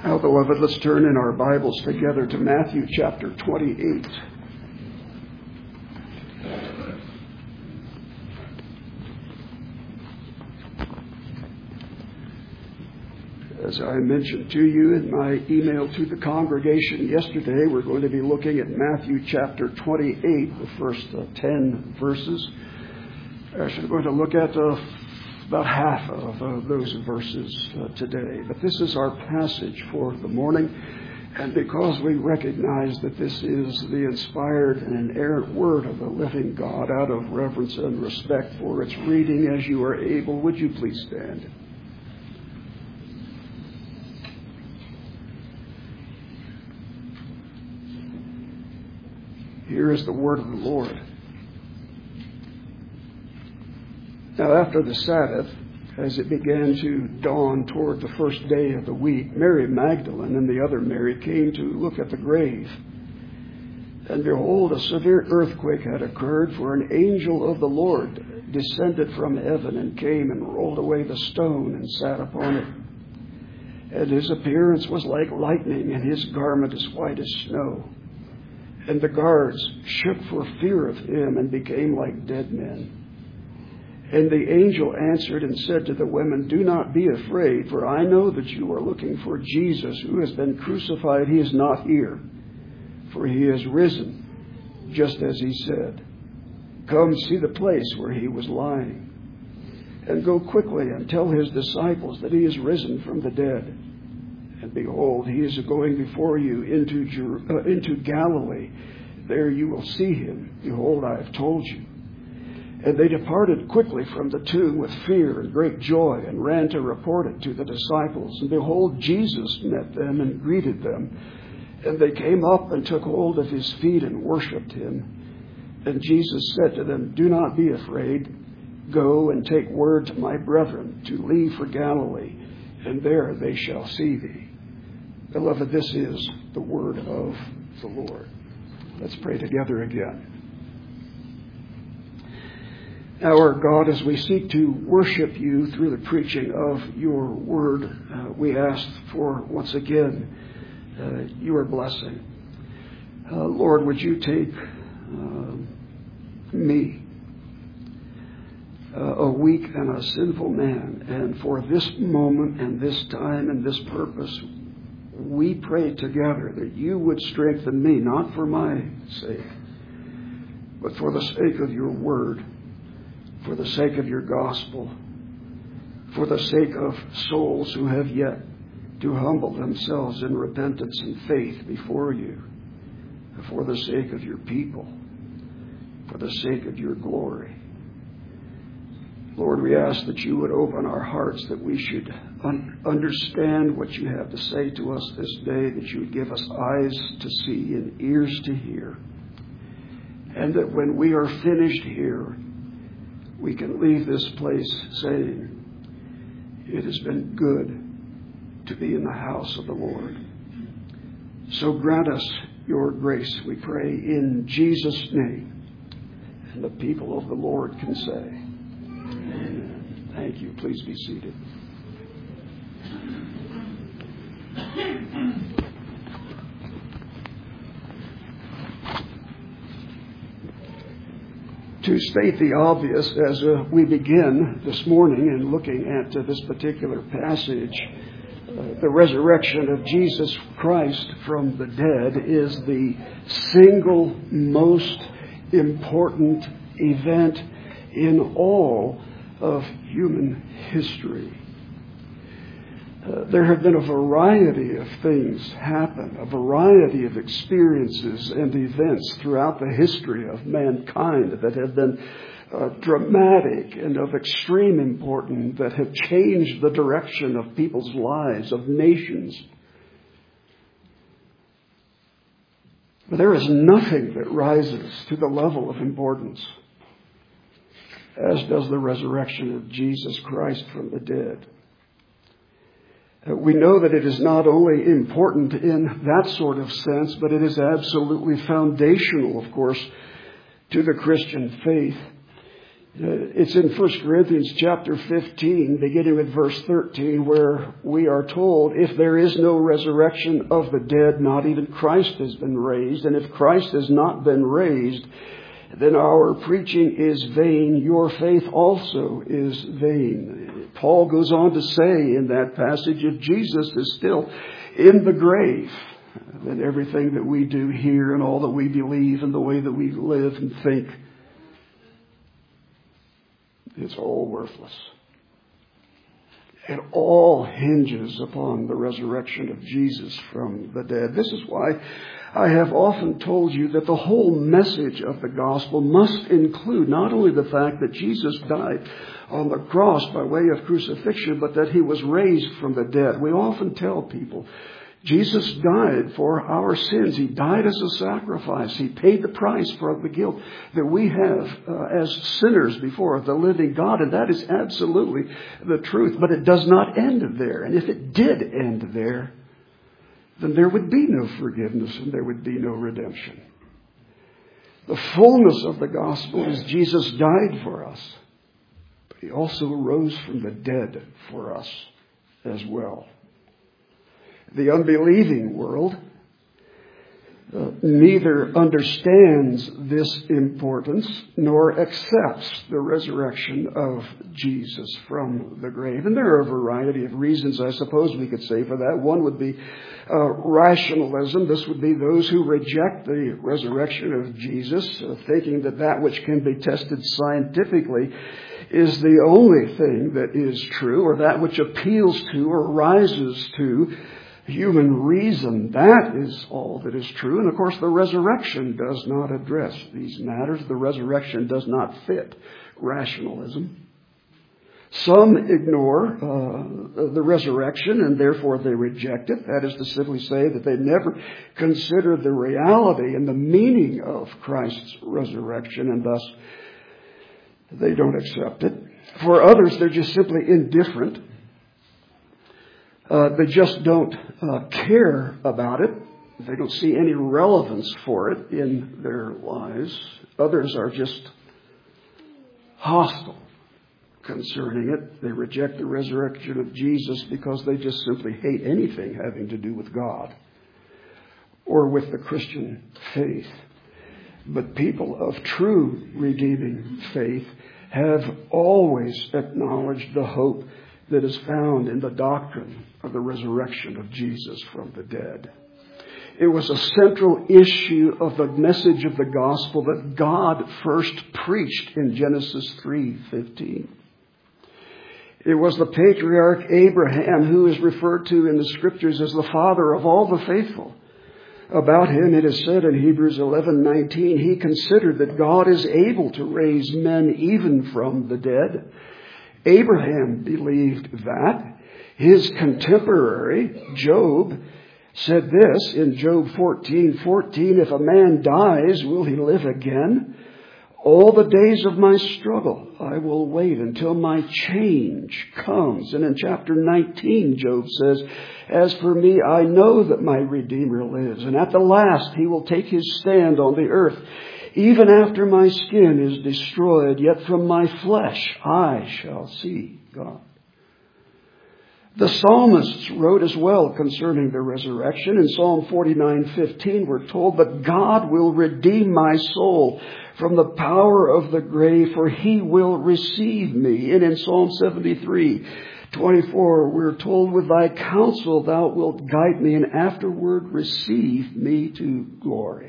Now, beloved, let's turn in our Bibles together to Matthew chapter 28. As I mentioned to you in my email to the congregation yesterday, we're going to be looking at Matthew chapter 28, the first 10 verses. Actually, we're going to look at about half of those verses today. But this is our passage for the morning. And because we recognize that this is the inspired and inerrant word of the living God, out of reverence and respect for its reading, as you are able, would you please stand? Here is the word of the Lord. Now, after the Sabbath, as it began to dawn toward the first day of the week, Mary Magdalene and the other Mary came to look at the grave. And behold, a severe earthquake had occurred, for an angel of the Lord descended from heaven and came and rolled away the stone and sat upon it. And his appearance was like lightning, and his garment as white as snow. And the guards shook for fear of him and became like dead men. And the angel answered and said to the women, "Do not be afraid, for I know that you are looking for Jesus who has been crucified. He is not here, for he is risen, just as he said. Come see the place where he was lying. And go quickly and tell his disciples that he is risen from the dead. And behold, he is going before you into Galilee. There you will see him. Behold, I have told you." And they departed quickly from the tomb with fear and great joy, and ran to report it to the disciples. And behold, Jesus met them and greeted them. And they came up and took hold of his feet and worshipped him. And Jesus said to them, "Do not be afraid. Go and take word to my brethren to leave for Galilee, and there they shall see thee." Beloved, this is the word of the Lord. Let's pray together again. Now, our God, as we seek to worship you through the preaching of your word, we ask for, once again, your blessing. Lord, would you take me, a weak and a sinful man, and for this moment and this time and this purpose, we pray together that you would strengthen me, not for my sake, but for the sake of your word, for the sake of your gospel, for the sake of souls who have yet to humble themselves in repentance and faith before you, for the sake of your people, for the sake of your glory. Lord, we ask that you would open our hearts, that we should understand what you have to say to us this day, that you would give us eyes to see and ears to hear, and that when we are finished here, we can leave this place saying, "It has been good to be in the house of the Lord." So grant us your grace, we pray, in Jesus' name. And the people of the Lord can say, Amen. Thank you. Please be seated. To state the obvious, as we begin this morning in looking at this particular passage, the resurrection of Jesus Christ from the dead is the single most important event in all of human history. There have been a variety of things happen, a variety of experiences and events throughout the history of mankind that have been dramatic and of extreme importance, that have changed the direction of people's lives, of nations. But there is nothing that rises to the level of importance as does the resurrection of Jesus Christ from the dead. We know that it is not only important in that sort of sense, but it is absolutely foundational, of course, to the Christian faith. It's in 1 Corinthians chapter 15, beginning with verse 13, where we are told, if there is no resurrection of the dead, not even Christ has been raised. And if Christ has not been raised, then our preaching is vain. Your faith also is vain. Paul goes on to say in that passage, if Jesus is still in the grave, then everything that we do here and all that we believe and the way that we live and think, it's all worthless. It all hinges upon the resurrection of Jesus from the dead. This is why I have often told you that the whole message of the gospel must include not only the fact that Jesus died on the cross by way of crucifixion, but that he was raised from the dead. We often tell people, Jesus died for our sins. He died as a sacrifice. He paid the price for the guilt that we have as sinners before the living God. And that is absolutely the truth. But it does not end there. And if it did end there, then there would be no forgiveness and there would be no redemption. The fullness of the gospel is Jesus died for us. But he also rose from the dead for us as well. The unbelieving world neither understands this importance nor accepts the resurrection of Jesus from the grave. And there are a variety of reasons, I suppose we could say, for that. One would be rationalism. This would be those who reject the resurrection of Jesus, thinking that that which can be tested scientifically is the only thing that is true, or that which appeals to or rises to human reason. That is all that is true. And of course, the resurrection does not address these matters. The resurrection does not fit rationalism. Some ignore the resurrection and therefore they reject it. That is to simply say that they never consider the reality and the meaning of Christ's resurrection, and thus they don't accept it. For others, they're just simply indifferent. They just don't care about it. They don't see any relevance for it in their lives. Others are just hostile concerning it. They reject the resurrection of Jesus because they just simply hate anything having to do with God or with the Christian faith. But people of true redeeming faith have always acknowledged the hope that is found in the doctrine of the resurrection of Jesus from the dead. It was a central issue of the message of the gospel that God first preached in Genesis 3:15. It was the patriarch Abraham who is referred to in the scriptures as the father of all the faithful. About him it is said in Hebrews 11:19, he considered that God is able to raise men even from the dead. Abraham believed that. His contemporary, Job, said this in Job 14:14, if a man dies, will he live again? All the days of my struggle, I will wait until my change comes. And in chapter 19, Job says, as for me, I know that my Redeemer lives, and at the last he will take his stand on the earth. Even after my skin is destroyed, yet from my flesh I shall see God. The psalmists wrote as well concerning the resurrection. In Psalm 49:15 we're told, but God will redeem my soul from the power of the grave, for he will receive me. And in Psalm 73:24 we're told, with thy counsel thou wilt guide me, and afterward receive me to glory.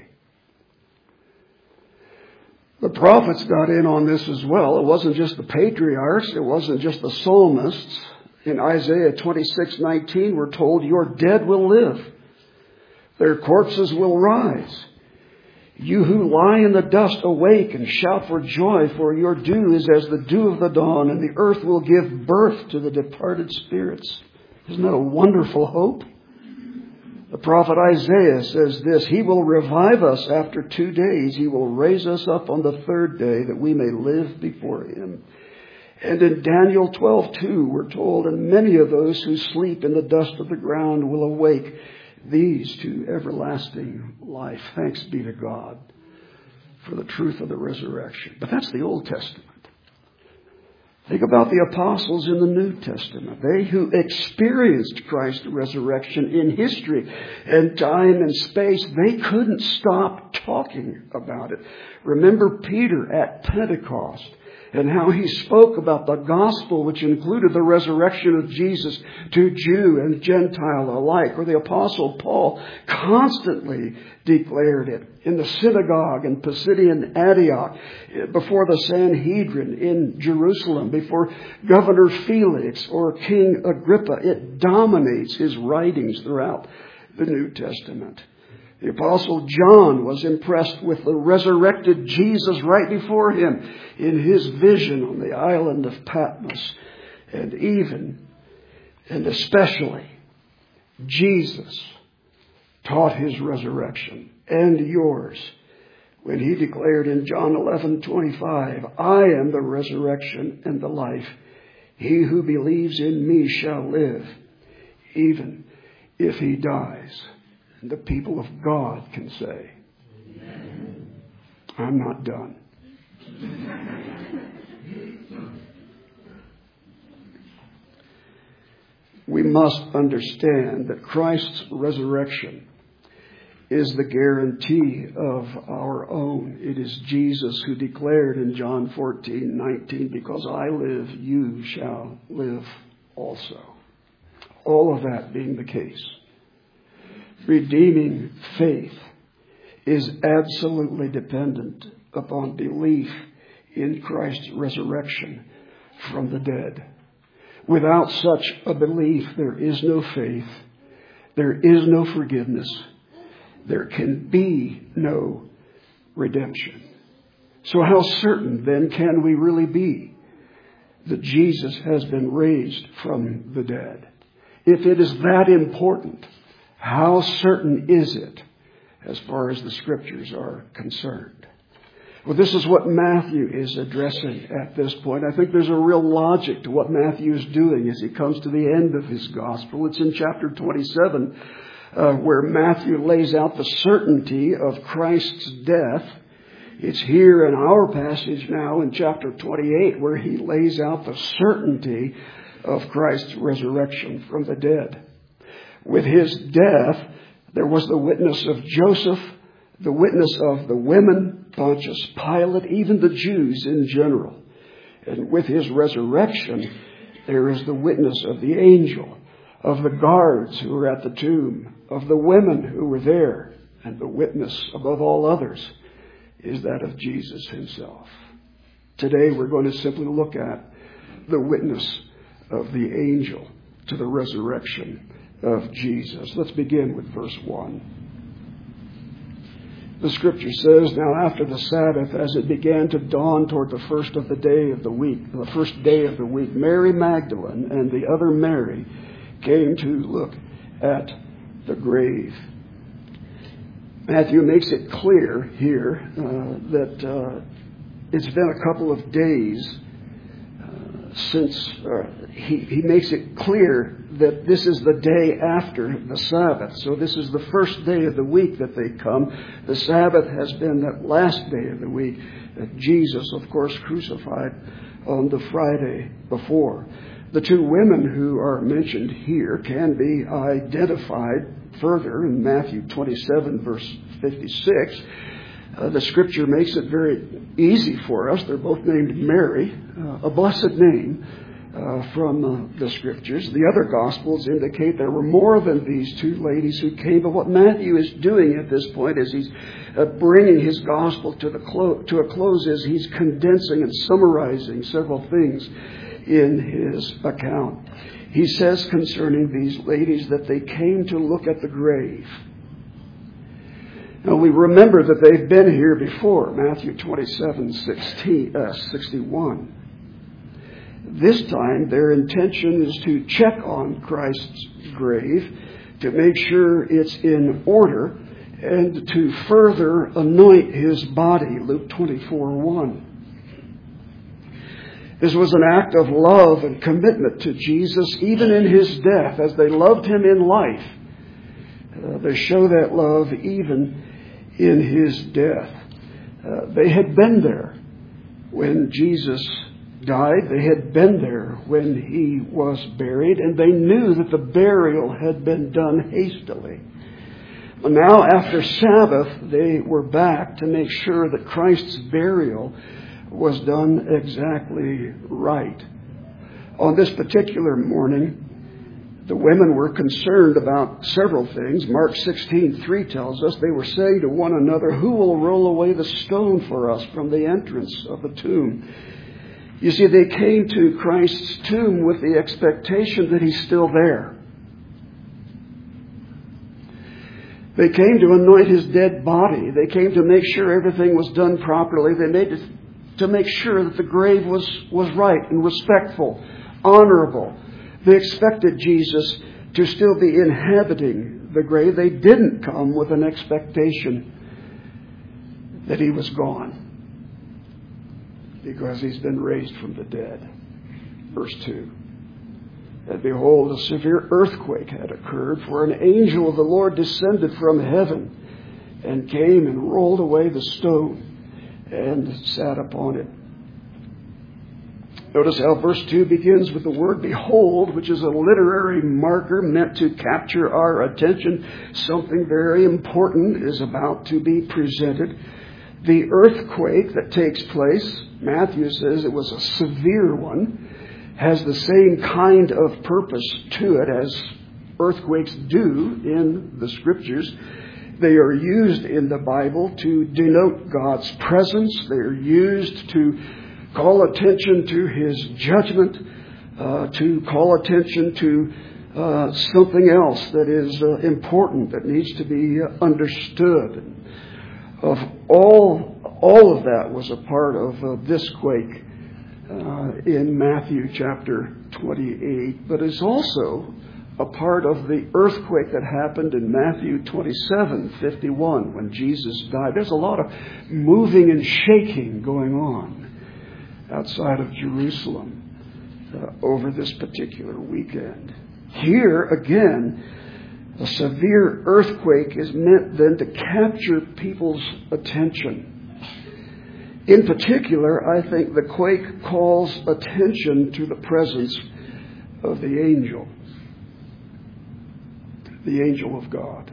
The prophets got in on this as well. It wasn't just the patriarchs. It wasn't just the psalmists. In Isaiah 26:19, we're told, your dead will live. Their corpses will rise. You who lie in the dust, awake and shout for joy, for your dew is as the dew of the dawn, and the earth will give birth to the departed spirits. Isn't that a wonderful hope? The prophet Isaiah says this, he will revive us after 2 days. He will raise us up on the third day that we may live before him. And in Daniel 12:2, we're told, and many of those who sleep in the dust of the ground will awake, these to everlasting life. Thanks be to God for the truth of the resurrection. But that's the Old Testament. Think about the apostles in the New Testament. They who experienced Christ's resurrection in history and time and space, they couldn't stop talking about it. Remember Peter at Pentecost and how he spoke about the gospel, which included the resurrection of Jesus to Jew and Gentile alike. Or the apostle Paul constantly declared it in the synagogue in Pisidian Antioch, before the Sanhedrin in Jerusalem, before Governor Felix or King Agrippa. It dominates his writings throughout the New Testament. The Apostle John was impressed with the resurrected Jesus right before him in his vision on the island of Patmos. And even, and especially, Jesus taught his resurrection and yours when he declared in John 11:25, I am the resurrection and the life. He who believes in me shall live, even if he dies. And the people of God can say, Amen. I'm not done. We must understand that Christ's resurrection is the guarantee of our own. It is Jesus who declared in John 14:19, because I live, you shall live also. All of that being the case, redeeming faith is absolutely dependent upon belief in Christ's resurrection from the dead. Without such a belief, there is no faith, there is no forgiveness, there can be no redemption. So how certain then can we really be that Jesus has been raised from the dead? If it is that important, how certain is it as far as the Scriptures are concerned? Well, this is what Matthew is addressing at this point. I think there's a real logic to what Matthew is doing as he comes to the end of his gospel. It's in chapter 27 where Matthew lays out the certainty of Christ's death. It's here in our passage now in chapter 28 where he lays out the certainty of Christ's resurrection from the dead. With his death, there was the witness of Joseph, the witness of the women, Pontius Pilate, even the Jews in general. And with his resurrection, there is the witness of the angel, of the guards who were at the tomb, of the women who were there. And the witness, above all others, is that of Jesus himself. Today, we're going to simply look at the witness of the angel to the resurrection of Jesus. Let's begin with verse 1. The Scripture says, now after the Sabbath, as it began to dawn toward the first day of the week, Mary Magdalene and the other Mary came to look at the grave. Matthew makes it clear here that it's been a couple of days since he makes it clear that this is the day after the Sabbath. So this is the first day of the week that they come. The Sabbath has been that last day of the week that Jesus, of course, crucified on the Friday before. The two women who are mentioned here can be identified further in Matthew 27, verse 56. The Scripture makes it very easy for us. They're both named Mary, a blessed name from the Scriptures. The other Gospels indicate there were more than these two ladies who came. But what Matthew is doing at this point is he's bringing his Gospel to a close is he's condensing and summarizing several things in his account. He says concerning these ladies that they came to look at the grave. Now, we remember that they've been here before, Matthew 27, 61. This time, their intention is to check on Christ's grave, to make sure it's in order, and to further anoint his body, Luke 24:1. This was an act of love and commitment to Jesus, even in his death, as they loved him in life. They show that love even in his death. They had been there when Jesus died. They had been there when he was buried, and they knew that the burial had been done hastily. But now, after Sabbath, they were back to make sure that Christ's burial was done exactly right. On this particular morning, the women were concerned about several things. Mark 16:3 tells us they were saying to one another, "Who will roll away the stone for us from the entrance of the tomb?" You see, they came to Christ's tomb with the expectation that he's still there. They came to anoint his dead body. They came to make sure everything was done properly. They made to make sure that the grave was right and respectful, honorable. They expected Jesus to still be inhabiting the grave. They didn't come with an expectation that he was gone, because he's been raised from the dead. Verse 2. And behold, a severe earthquake had occurred, for an angel of the Lord descended from heaven and came and rolled away the stone and sat upon it. Notice how verse 2 begins with the word behold, which is a literary marker meant to capture our attention. Something very important is about to be presented. The earthquake that takes place, Matthew says it was a severe one, has the same kind of purpose to it as earthquakes do in the Scriptures. They are used in the Bible to denote God's presence. They are used to call attention to his judgment, to call attention to something else that is important, that needs to be understood. Of all of that was a part of this quake in Matthew chapter 28, but is also a part of the earthquake that happened in Matthew 27:51 when Jesus died. There's a lot of moving and shaking going on outside of Jerusalem over this particular weekend. Here, again, a severe earthquake is meant then to capture people's attention. In particular, I think the quake calls attention to the presence of the angel of God.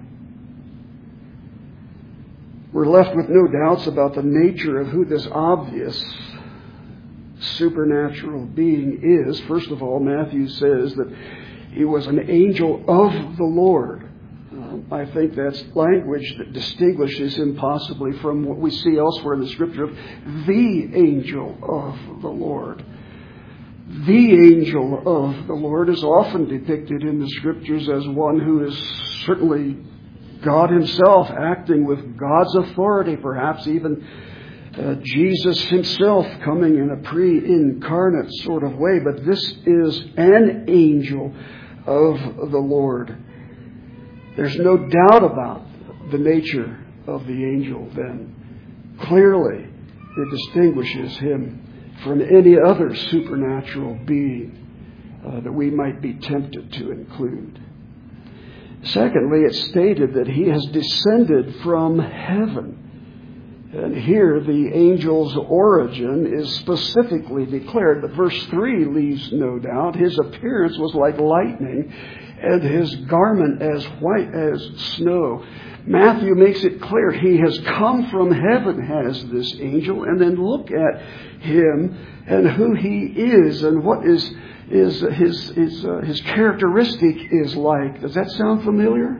We're left with no doubts about the nature of who this obvious supernatural being is. First of all, Matthew says that he was an angel of the Lord. I think that's language that distinguishes him possibly from what we see elsewhere in the Scripture of the angel of the Lord. The angel of the Lord is often depicted in the Scriptures as one who is certainly God himself, acting with God's authority, perhaps even Jesus himself coming in a pre-incarnate sort of way. But this is an angel of the Lord. There's no doubt about the nature of the angel then. Clearly, it distinguishes him from any other supernatural being that we might be tempted to include. Secondly, it's stated that he has descended from heaven. And here the angel's origin is specifically declared, but verse 3 leaves no doubt. His appearance was like lightning, and his garment as white as snow. Matthew makes it clear he has come from heaven, has this angel, and then look at him and who he is and what is his characteristic is like. Does that sound familiar?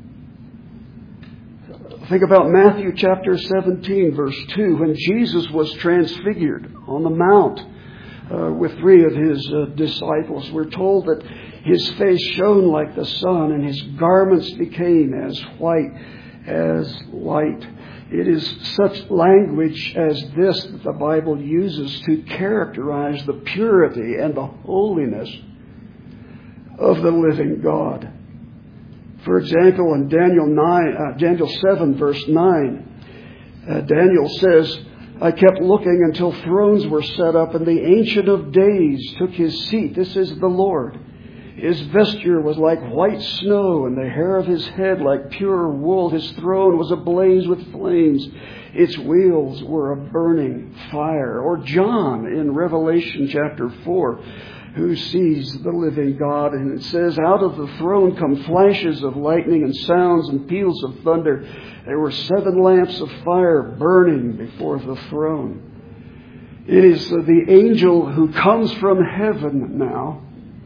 Think about Matthew chapter 17, verse 2, when Jesus was transfigured on the mount with three of his disciples. We're told that his face shone like the sun, and his garments became as white as light. It is such language as this that the Bible uses to characterize the purity and the holiness of the living God. For example, in Daniel 7, verse 9, Daniel says, I kept looking until thrones were set up, and the Ancient of Days took his seat. This is the Lord. His vesture was like white snow, and the hair of his head like pure wool. His throne was ablaze with flames. Its wheels were a burning fire. Or John in Revelation chapter 4, who sees the living God, and it says, out of the throne come flashes of lightning and sounds and peals of thunder. There were 7 lamps of fire burning before the throne. It is the angel who comes from heaven now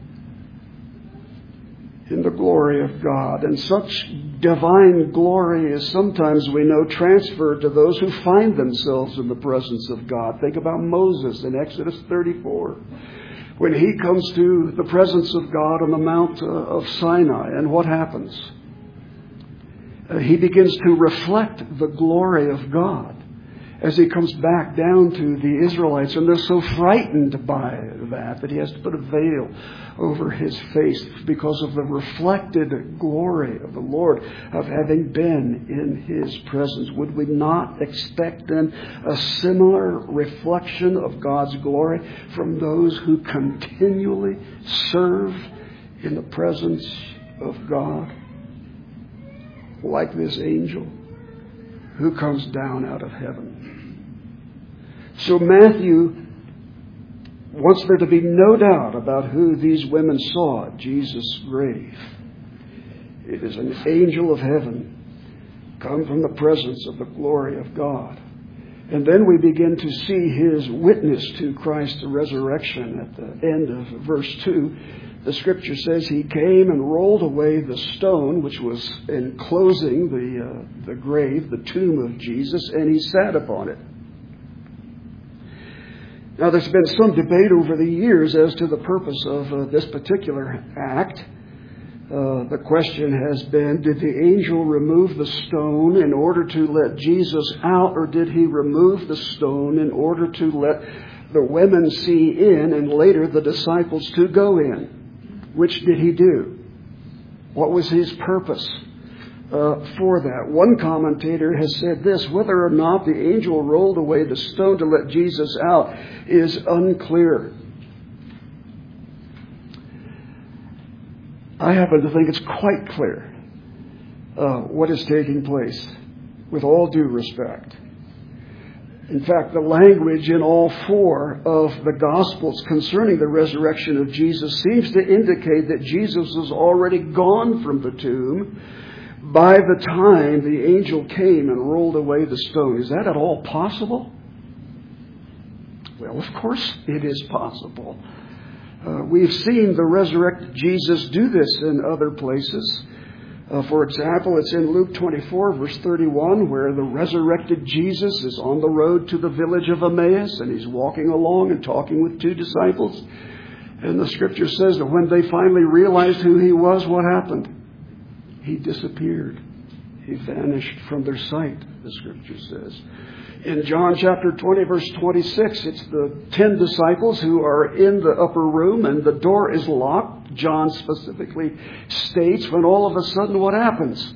in the glory of God. And such divine glory is sometimes, we know, transferred to those who find themselves in the presence of God. Think about Moses in Exodus 34. When he comes to the presence of God on the Mount of Sinai, and what happens? He begins to reflect the glory of God as he comes back down to the Israelites. And they're so frightened by that he has to put a veil over his face because of the reflected glory of the Lord, of having been in his presence. Would we not expect then a similar reflection of God's glory from those who continually serve in the presence of God? Like this angel who comes down out of heaven. So Matthew wants there to be no doubt about who these women saw at Jesus' grave. It is an angel of heaven come from the presence of the glory of God. And then we begin to see his witness to Christ's resurrection at the end of verse 2. The scripture says he came and rolled away the stone which was enclosing the grave, the tomb of Jesus, and he sat upon it. Now, there's been some debate over the years as to the purpose of this particular act. The question has been, did the angel remove the stone in order to let Jesus out, or did he remove the stone in order to let the women see in and later the disciples to go in? Which did he do? What was his purpose for that? One commentator has said this: whether or not the angel rolled away the stone to let Jesus out is unclear. I happen to think it's quite clear what is taking place, with all due respect. In fact, the language in all 4 of the Gospels concerning the resurrection of Jesus seems to indicate that Jesus was already gone from the tomb by the time the angel came and rolled away the stone. Is that at all possible? Well, of course it is possible. We've seen the resurrected Jesus do this in other places. For example, it's in Luke 24, verse 31, where the resurrected Jesus is on the road to the village of Emmaus, and he's walking along and talking with 2 disciples. And the scripture says that when they finally realized who he was, what happened? He disappeared. He vanished from their sight, the scripture says. In John chapter 20, verse 26, it's the 10 disciples who are in the upper room and the door is locked. John specifically states when all of a sudden what happens?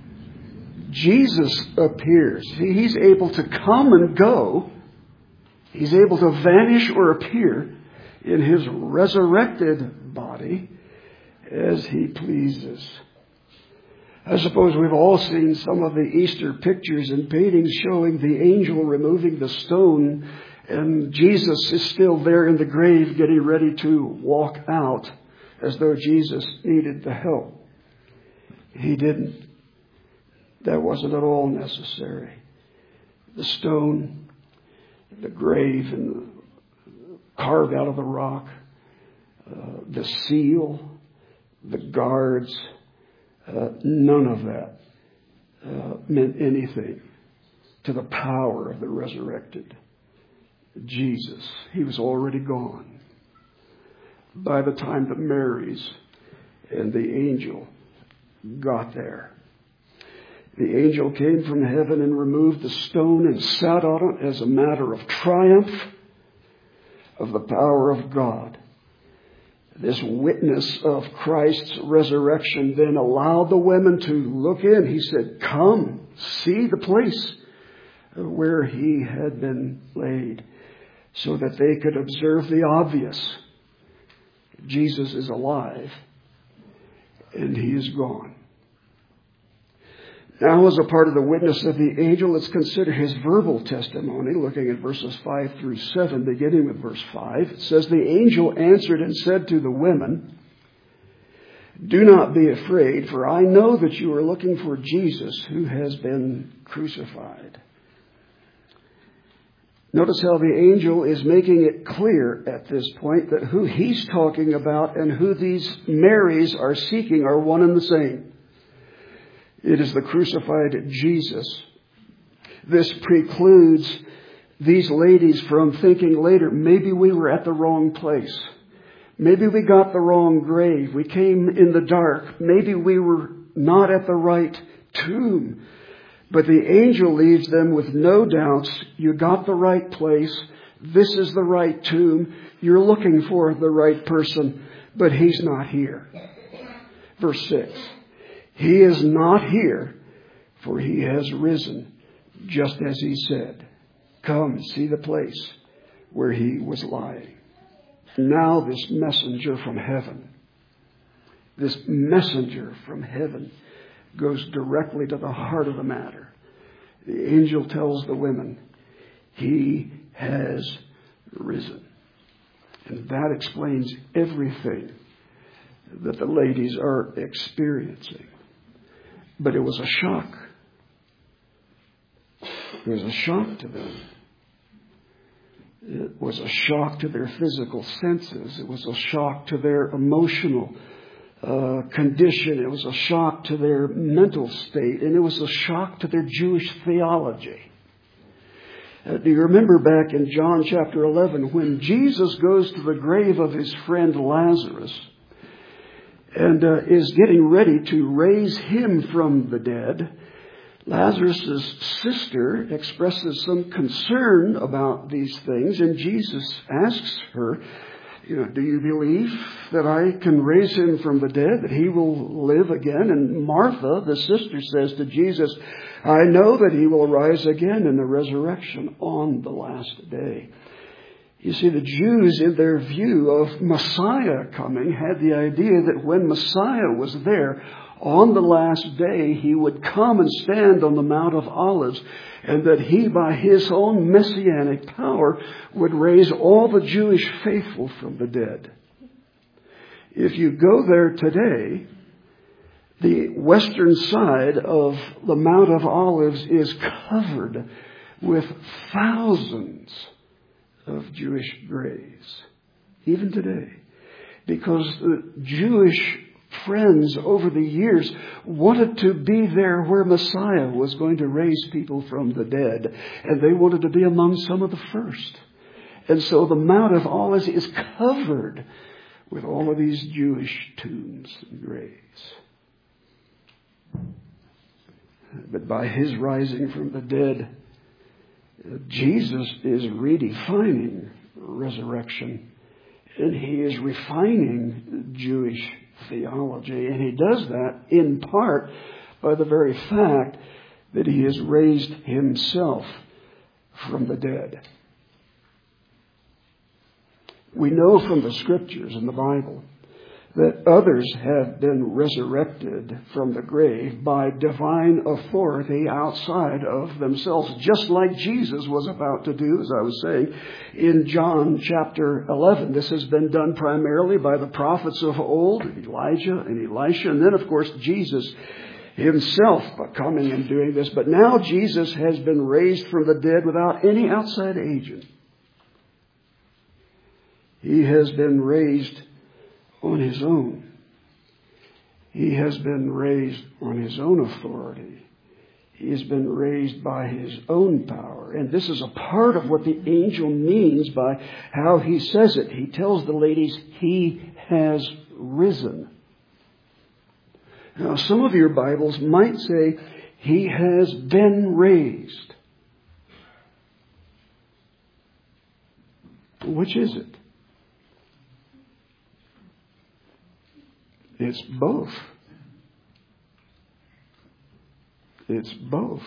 Jesus appears. He's able to come and go. He's able to vanish or appear in his resurrected body as he pleases. I suppose we've all seen some of the Easter pictures and paintings showing the angel removing the stone, and Jesus is still there in the grave getting ready to walk out, as though Jesus needed the help. He didn't. That wasn't at all necessary. The stone, the grave, and carved out of the rock, the seal, the guards, none of that meant anything to the power of the resurrected Jesus. He was already gone by the time that Mary's and the angel got there. The angel came from heaven and removed the stone and sat on it as a matter of triumph of the power of God. This witness of Christ's resurrection then allowed the women to look in. He said, "Come, see the place where he had been laid," so that they could observe the obvious. Jesus is alive. and he is gone. Now, as a part of the witness of the angel, let's consider his verbal testimony, looking at verses 5 through 7, beginning with verse 5. It says, "The angel answered and said to the women, 'Do not be afraid, for I know that you are looking for Jesus who has been crucified.'" Notice how the angel is making it clear at this point that who he's talking about and who these Marys are seeking are one and the same. It is the crucified Jesus. This precludes these ladies from thinking later, maybe we were at the wrong place. Maybe we got the wrong grave. We came in the dark. Maybe we were not at the right tomb. But the angel leaves them with no doubts. You got the right place. This is the right tomb. You're looking for the right person, but he's not here. Verse 6. "He is not here, for he has risen, just as he said. Come, see the place where he was lying." Now this messenger from heaven goes directly to the heart of the matter. The angel tells the women, he has risen. And that explains everything that the ladies are experiencing. But it was a shock. It was a shock to them. It was a shock to their physical senses. It was a shock to their emotional condition. It was a shock to their mental state. And it was a shock to their Jewish theology. Do you remember back in John chapter 11 when Jesus goes to the grave of his friend Lazarus and is getting ready to raise him from the dead? Lazarus' sister expresses some concern about these things, and Jesus asks her, "Do you believe that I can raise him from the dead, that he will live again?" And Martha, the sister, says to Jesus, "I know that he will rise again in the resurrection on the last day." You see, the Jews, in their view of Messiah coming, had the idea that when Messiah was there, on the last day, he would come and stand on the Mount of Olives, and that he, by his own messianic power, would raise all the Jewish faithful from the dead. If you go there today, the western side of the Mount of Olives is covered with thousands of Jewish graves, even today, because the Jewish friends over the years wanted to be there where Messiah was going to raise people from the dead, and they wanted to be among some of the first. And so the Mount of Olives is covered with all of these Jewish tombs and graves. But by his rising from the dead, Jesus is redefining resurrection, and he is refining Jewish theology, and he does that in part by the very fact that he has raised himself from the dead. We know from the scriptures in the Bible that others have been resurrected from the grave by divine authority outside of themselves, just like Jesus was about to do, as I was saying, in John chapter 11. This has been done primarily by the prophets of old, Elijah and Elisha, and then, of course, Jesus himself coming and doing this. But now Jesus has been raised from the dead without any outside agent. He has been raised on his own. He has been raised on his own authority. He has been raised by his own power. And this is a part of what the angel means by how he says it. He tells the ladies, he has risen. Now, some of your Bibles might say, he has been raised. Which is it? It's both. It's both.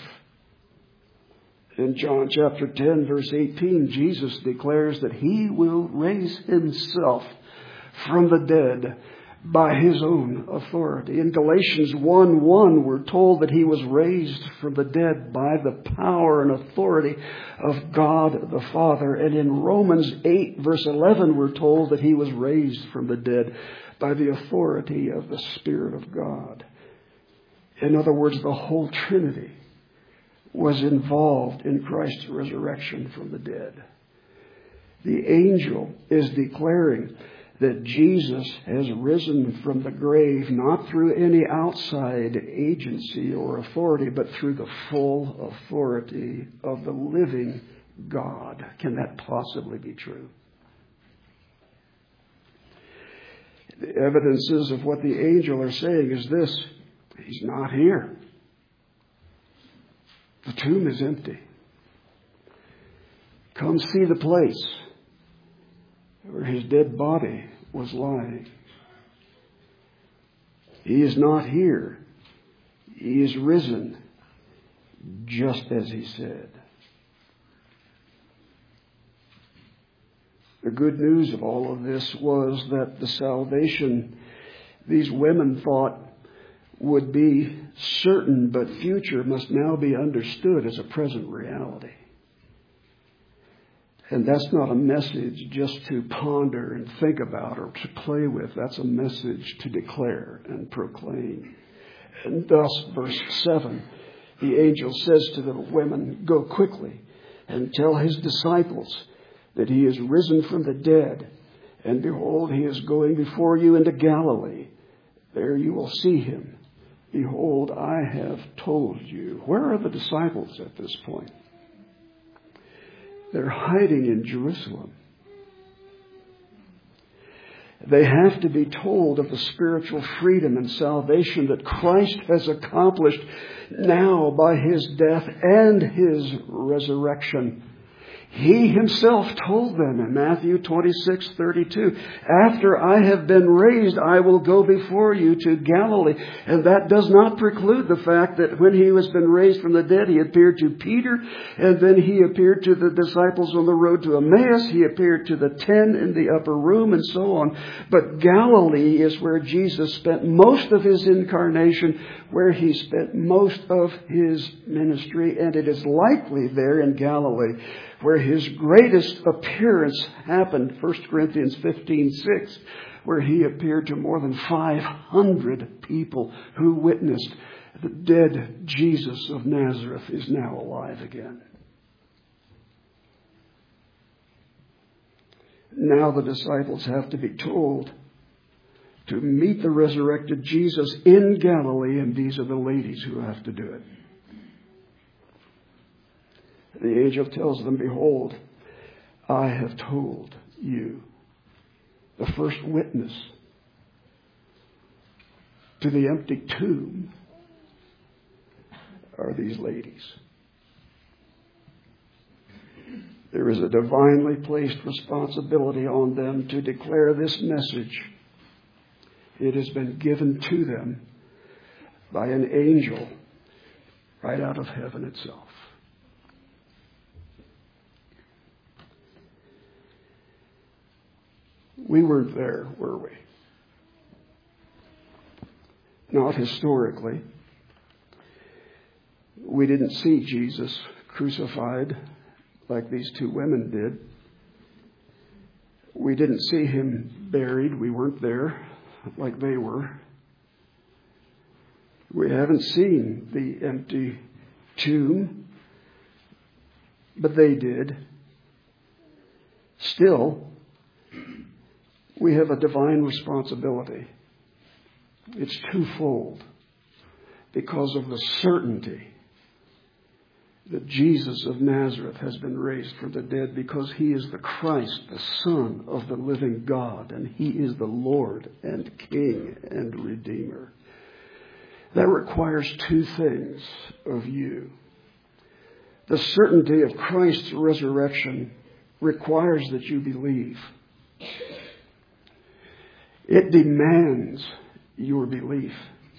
In John chapter 10, verse 18, Jesus declares that he will raise himself from the dead by his own authority. In Galatians 1:1, we're told that he was raised from the dead by the power and authority of God the Father. And in Romans 8, verse 11, we're told that he was raised from the dead by the authority of the Spirit of God. In other words, the whole Trinity was involved in Christ's resurrection from the dead. The angel is declaring that Jesus has risen from the grave, not through any outside agency or authority, but through the full authority of the living God. Can that possibly be true? The evidences of what the angel are saying is this: he's not here. The tomb is empty. Come see the place where his dead body was lying. He is not here. He is risen, just as he said. The good news of all of this was that the salvation these women thought would be certain but future must now be understood as a present reality. And that's not a message just to ponder and think about or to play with. That's a message to declare and proclaim. And thus, verse 7, the angel says to the women, "Go quickly and tell his disciples that he is risen from the dead. And behold, he is going before you into Galilee. There you will see him. Behold, I have told you." Where are the disciples at this point? They're hiding in Jerusalem. They have to be told of the spiritual freedom and salvation that Christ has accomplished now by his death and his resurrection. He himself told them in Matthew 26:32, "After I have been raised, I will go before you to Galilee." And that does not preclude the fact that when he has been raised from the dead, he appeared to Peter, and then he appeared to the disciples on the road to Emmaus. He appeared to the 10 in the upper room, and so on. But Galilee is where Jesus spent most of his incarnation, where he spent most of his ministry, and it is likely there in Galilee where his greatest appearance happened, 1 Corinthians 15:6, where he appeared to more than 500 people who witnessed the dead Jesus of Nazareth is now alive again. Now the disciples have to be told to meet the resurrected Jesus in Galilee, and these are the ladies who have to do it. The angel tells them, "Behold, I have told you." The first witness to the empty tomb are these ladies. There is a divinely placed responsibility on them to declare this message. It has been given to them by an angel right out of heaven itself. We weren't there, were we? Not historically. We didn't see Jesus crucified like these two women did. We didn't see him buried. We weren't there like they were. We haven't seen the empty tomb, but they did. Still, we have a divine responsibility. It's twofold because of the certainty that Jesus of Nazareth has been raised from the dead, because he is the Christ, the Son of the living God, and he is the Lord and King and Redeemer. That requires two things of you. The certainty of Christ's resurrection requires that you believe. It demands your belief.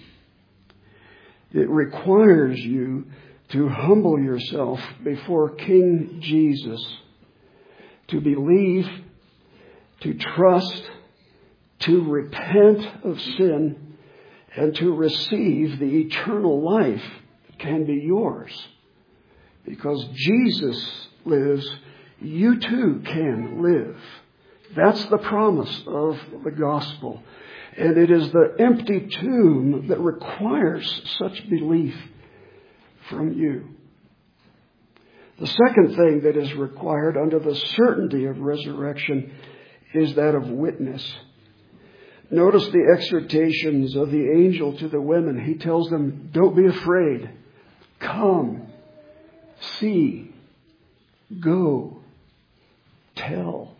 It requires you to humble yourself before King Jesus, to believe, to trust, to repent of sin and to receive the eternal life that can be yours. Because Jesus lives, you too can live. That's the promise of the gospel. And it is the empty tomb that requires such belief from you. The second thing that is required under the certainty of resurrection is that of witness. Notice the exhortations of the angel to the women. He tells them, don't be afraid. Come, see, go, tell.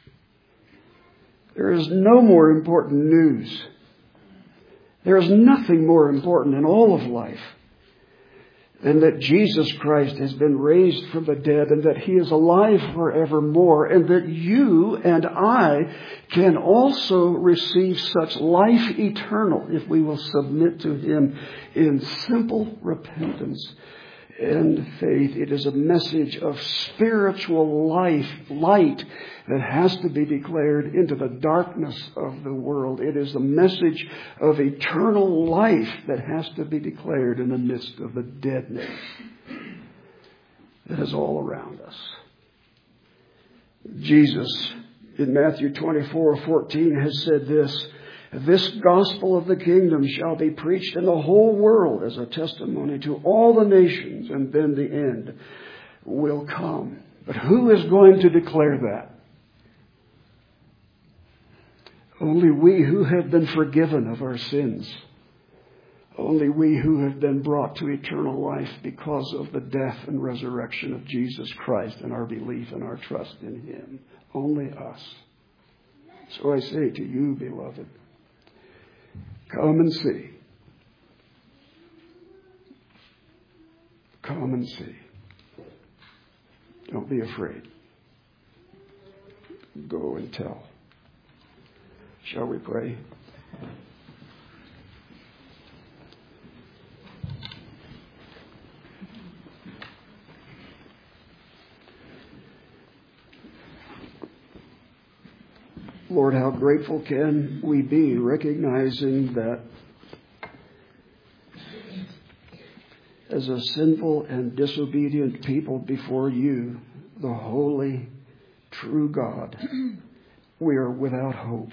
There is no more important news. There is nothing more important in all of life than that Jesus Christ has been raised from the dead and that He is alive forevermore, and that you and I can also receive such life eternal if we will submit to Him in simple repentance and faith. It is a message of spiritual light that has to be declared into the darkness of the world. It is a message of eternal life that has to be declared in the midst of the deadness that is all around us. Jesus, in Matthew 24:14, has said this, this gospel of the kingdom shall be preached in the whole world as a testimony to all the nations, and then the end will come. But who is going to declare that? Only we who have been forgiven of our sins. Only we who have been brought to eternal life because of the death and resurrection of Jesus Christ and our belief and our trust in Him. Only us. So I say to you, beloved, come and see. Come and see. Don't be afraid. Go and tell. Shall we pray? Lord, how grateful can we be recognizing that as a sinful and disobedient people before you, the holy, true God, we are without hope.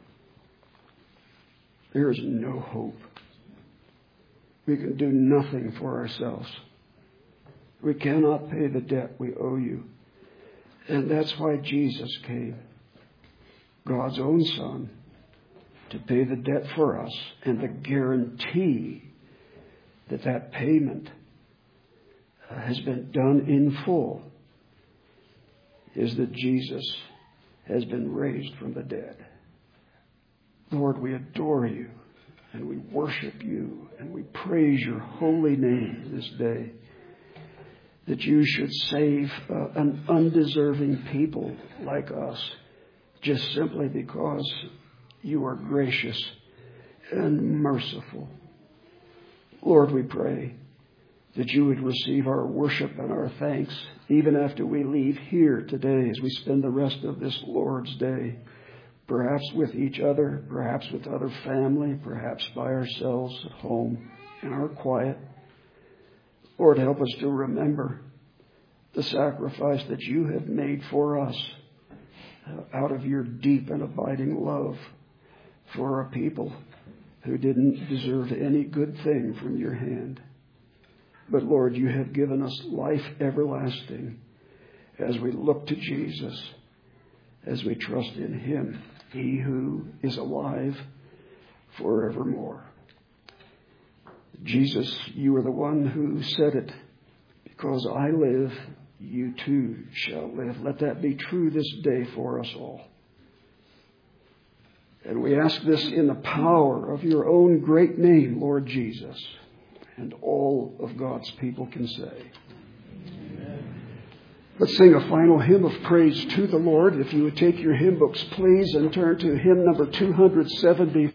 There is no hope. We can do nothing for ourselves. We cannot pay the debt we owe you. And that's why Jesus came, God's own Son, to pay the debt for us. And the guarantee that that payment has been done in full is that Jesus has been raised from the dead. Lord, we adore you and we worship you and we praise your holy name this day, that you should save an undeserving people like us just simply because you are gracious and merciful. Lord, we pray that you would receive our worship and our thanks even after we leave here today as we spend the rest of this Lord's Day, perhaps with each other, perhaps with other family, perhaps by ourselves at home in our quiet. Lord, help us to remember the sacrifice that you have made for us out of your deep and abiding love for a people who didn't deserve any good thing from your hand. But Lord, you have given us life everlasting as we look to Jesus, as we trust in him, he who is alive forevermore. Jesus, you are the one who said it, because I live, you too shall live. Let that be true this day for us all. And we ask this in the power of your own great name, Lord Jesus. And all of God's people can say, amen. Let's sing a final hymn of praise to the Lord. If you would take your hymn books, please, and turn to hymn number 270.